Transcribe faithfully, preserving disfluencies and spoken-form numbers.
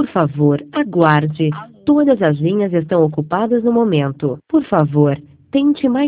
Por favor, aguarde. Todas as linhas estão ocupadas no momento. Por favor, tente mais